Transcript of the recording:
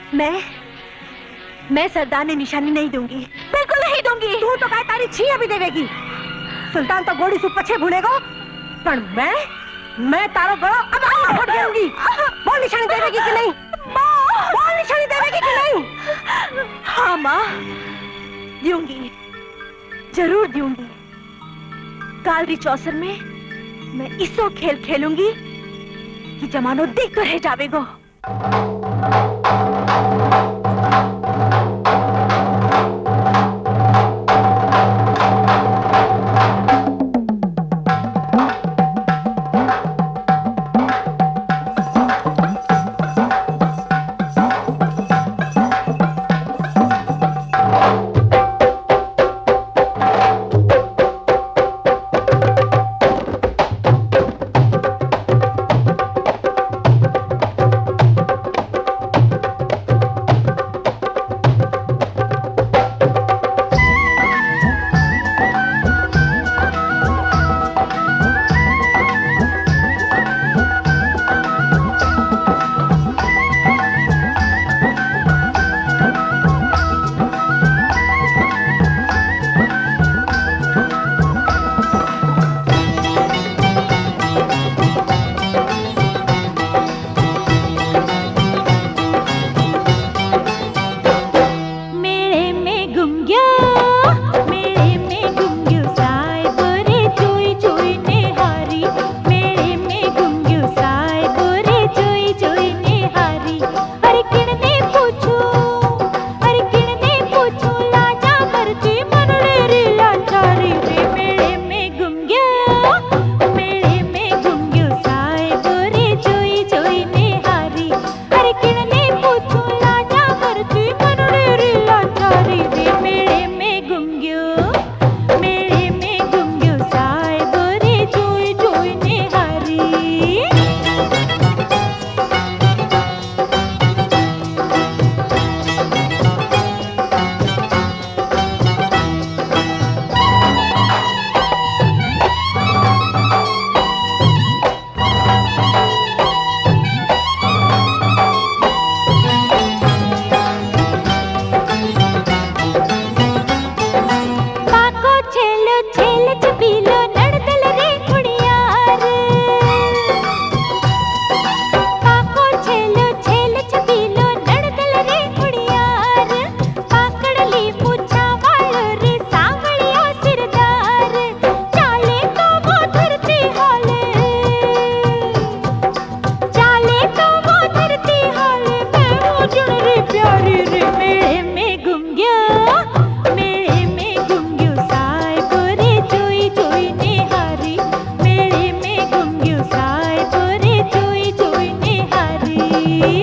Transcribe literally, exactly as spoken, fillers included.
मैं मैं सरदार ने निशानी नहीं दूंगी, बिल्कुल नहीं दूंगी। तू तो काय तारी छिया भी देवेगी। सुल्तान तो गोड़ी सु पछे भूलेगो, पर मैं मैं तारो गलो अब फोड़ दूंगी। बोल निशानी देवेगी कि नहीं? बोल निशानी देवेगी कि नहीं? हाँ माँ, दूंगी, जरूर दूंगी। काल री चौसर में मैं इसो खेल खेलूंगी कि जमानो देख तो रह जावेगो। Thank you.